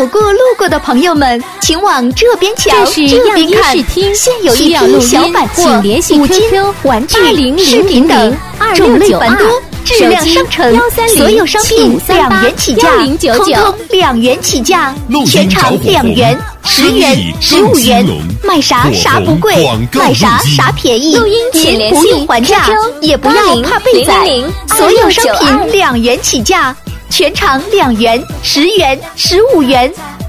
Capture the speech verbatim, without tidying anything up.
走过路过的朋友们，请往这边瞧， 这是这边看， 听现有一批小百货、五金、玩具、饰品等，种类繁多，质量上乘，所有商品两元起价，通通两元起价，全场两元、十元、十五元，买啥啥不贵，买啥啥便宜，您不用还价，也不要怕被宰，所有商品两元起价。全场两元、十元、十五元，